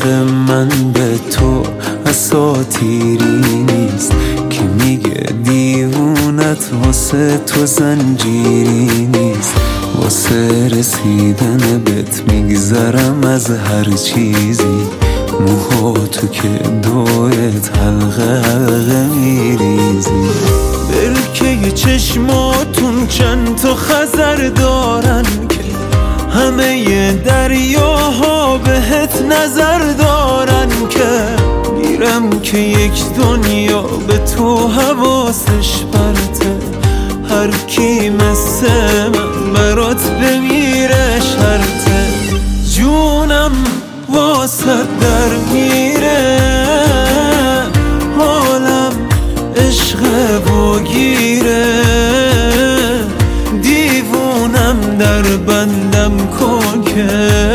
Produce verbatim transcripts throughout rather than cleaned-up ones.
عشق من به تو اساطیری نیست که میگه دیوونت واسه تو زنجیری نیست. واسه رسیدن بهت میگذرم از هر چیزی، موهاتو که دورت حلقه حلقه میریزی. برکه چشماتون چند تا خزر دارن که همه ی دریاها بهت نظر دارن که میرم که یک دنیا به تو حواسش پرته. هر کی مثل من برات بمیره شرطه. جونم واسه در میره، حالم عشق و گیره. دیوونم در بندم کن که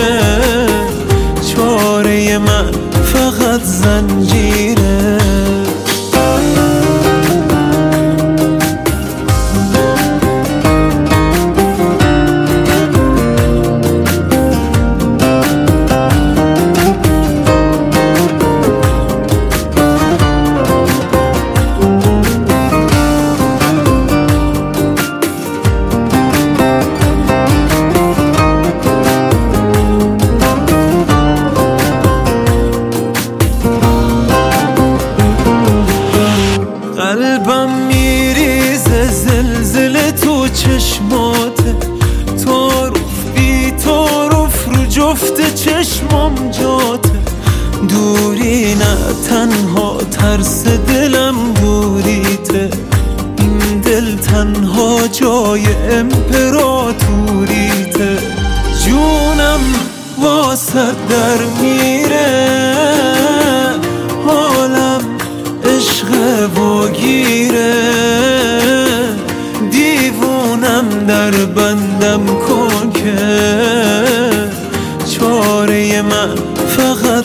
چاره من فقط زنجیره. قلبم میریزه زلزله تو چشماته، تعارف بی تعارف رو جفت چشمام جاته. دوری نه تنها ترس دلم دوریته، این دل تنها جای امپراتوریته. جونم واسه در میره، حالم عشق و گیره. دیوونم در بندم کن که چاره من فقط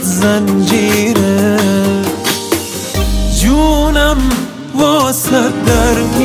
زنجیره. جونم واسه در